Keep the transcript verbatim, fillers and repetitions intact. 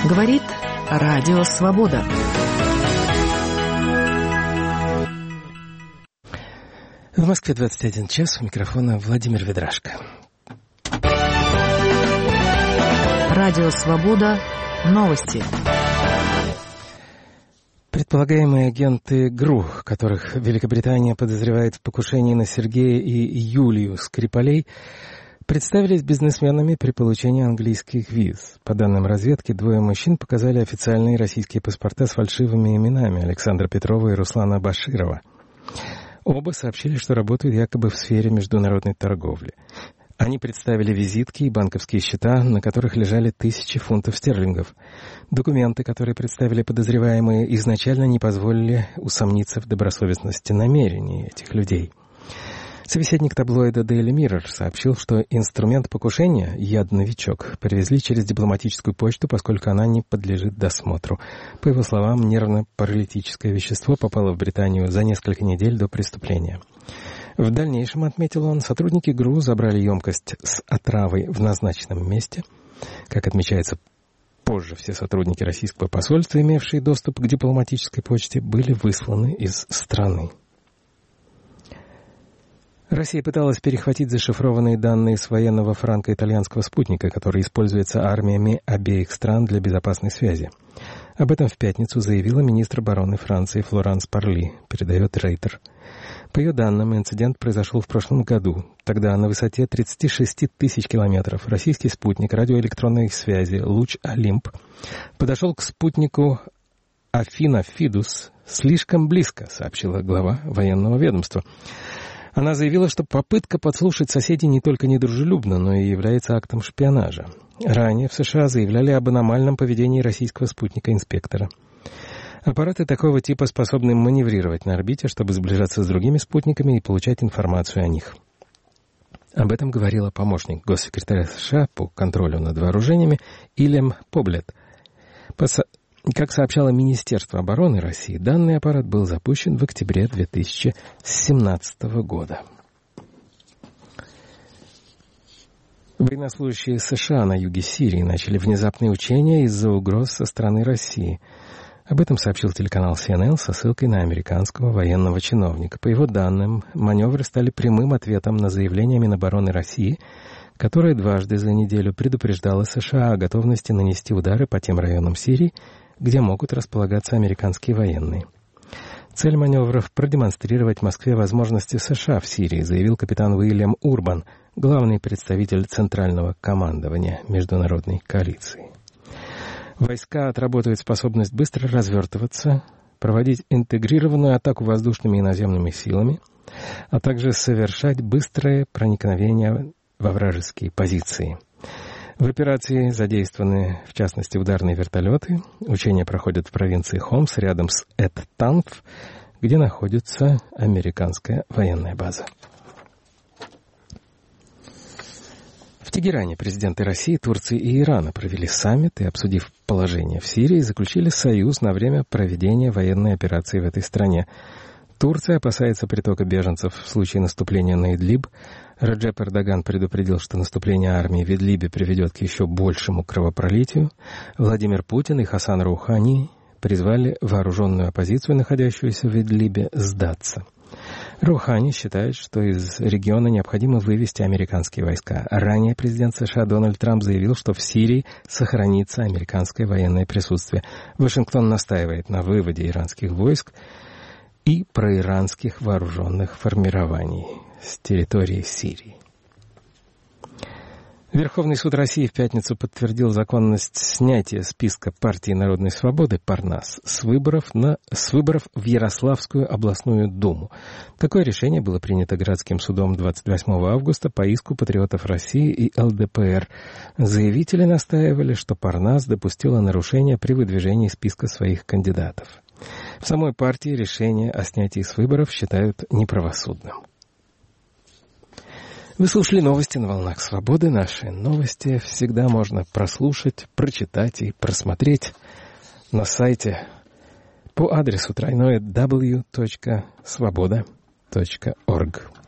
Говорит Радио Свобода. В Москве двадцать один час, у микрофона Владимир Ведрашко. Радио Свобода. Новости. Предполагаемые агенты ГРУ, которых Великобритания подозревает в покушении на Сергея и Юлию Скрипалей, представились бизнесменами при получении английских виз. По данным разведки, двое мужчин показали официальные российские паспорта с фальшивыми именами Александра Петрова и Руслана Баширова. Оба сообщили, что работают якобы в сфере международной торговли. Они представили визитки и банковские счета, на которых лежали тысячи фунтов стерлингов. Документы, которые представили подозреваемые, изначально не позволили усомниться в добросовестности намерений этих людей. Собеседник таблоида Daily Mirror сообщил, что инструмент покушения, яд-новичок, привезли через дипломатическую почту, поскольку она не подлежит досмотру. По его словам, нервно-паралитическое вещество попало в Британию за несколько недель до преступления. В дальнейшем, отметил он, сотрудники ГРУ забрали емкость с отравой в назначенном месте. Как отмечается позже, все сотрудники российского посольства, имевшие доступ к дипломатической почте, были высланы из страны. Россия пыталась перехватить зашифрованные данные с военного франко-итальянского спутника, который используется армиями обеих стран для безопасной связи. Об этом в пятницу заявила министр обороны Франции Флоранс Парли, передает Рейтер. По ее данным, инцидент произошел в прошлом году. Тогда на высоте тридцать шесть тысяч километров российский спутник радиоэлектронной связи «Луч Олимп» подошел к спутнику Афина Фидус слишком близко, сообщила глава военного ведомства. Она заявила, что попытка подслушать соседей не только недружелюбна, но и является актом шпионажа. Ранее в США заявляли об аномальном поведении российского спутника-инспектора. Аппараты такого типа способны маневрировать на орбите, чтобы сближаться с другими спутниками и получать информацию о них. Об этом говорила помощник госсекретаря США по контролю над вооружениями Ильям Поблет. Как сообщало Министерство обороны России, данный аппарат был запущен в октябре две тысячи семнадцатого года. Военнослужащие США на юге Сирии начали внезапные учения из-за угроз со стороны России. Об этом сообщил телеканал си эн эн со ссылкой на американского военного чиновника. По его данным, маневры стали прямым ответом на заявление Минобороны России, которое дважды за неделю предупреждало США о готовности нанести удары по тем районам Сирии, где могут располагаться американские военные. Цель маневров — продемонстрировать Москве возможности США в Сирии, заявил капитан Уильям Урбан, главный представитель Центрального командования международной коалиции. Войска отработают способность быстро развертываться, проводить интегрированную атаку воздушными и наземными силами, а также совершать быстрое проникновение во вражеские позиции. В операции задействованы, в частности, ударные вертолеты. Учения проходят в провинции Хомс, рядом с Эт-Танф, где находится американская военная база. В Тегеране президенты России, Турции и Ирана провели саммит и, обсудив положение в Сирии, заключили союз на время проведения военной операции в этой стране. Турция опасается притока беженцев в случае наступления на Идлиб. Реджеп Эрдоган предупредил, что наступление армии в Идлибе приведет к еще большему кровопролитию. Владимир Путин и Хасан Роухани призвали вооруженную оппозицию, находящуюся в Идлибе, сдаться. Роухани считает, что из региона необходимо вывести американские войска. Ранее президент США Дональд Трамп заявил, что в Сирии сохранится американское военное присутствие. Вашингтон настаивает на выводе иранских войск и проиранских вооруженных формирований с территории Сирии. Верховный суд России в пятницу подтвердил законность снятия списка партии Народной свободы «Парнас» с выборов, на, с выборов в Ярославскую областную думу. Такое решение было принято городским судом двадцать восьмого августа по иску патриотов России и эл дэ пэ эр. Заявители настаивали, что «Парнас» допустила нарушение при выдвижении списка своих кандидатов. В самой партии решение о снятии с выборов считают неправосудным. Вы слушали новости на волнах свободы. Наши новости всегда можно прослушать, прочитать и просмотреть на сайте по адресу тройное дабл ю точка свобода точка орг.